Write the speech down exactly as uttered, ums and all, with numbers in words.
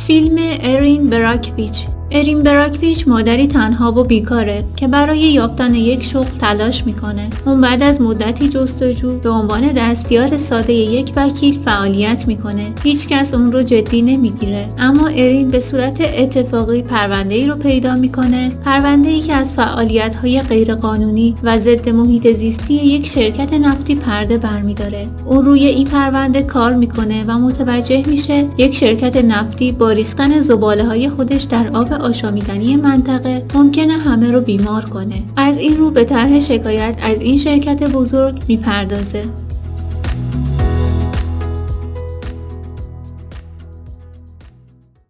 فیلم ارین براکویچ. ارین براکویچ مادری تنها و بیکاره که برای یافتن یک شغل تلاش میکنه. اون بعد از مدتی جستجو به عنوان دستیار ساده یک وکیل فعالیت میکنه. هیچ کس اون رو جدی نمیگیره، اما ارین به صورت اتفاقی پرونده‌ای رو پیدا میکنه. پرونده‌ای که از فعالیت‌های غیرقانونی و ضد محیط زیستی یک شرکت نفتی پرده برمی‌داره. اون روی این پرونده کار میکنه و متوجه میشه یک شرکت نفتی با ریختن زباله‌های خودش در آب آشامیدنی منطقه ممکنه همه رو بیمار کنه. از این رو به طرح شکایت از این شرکت بزرگ میپردازه.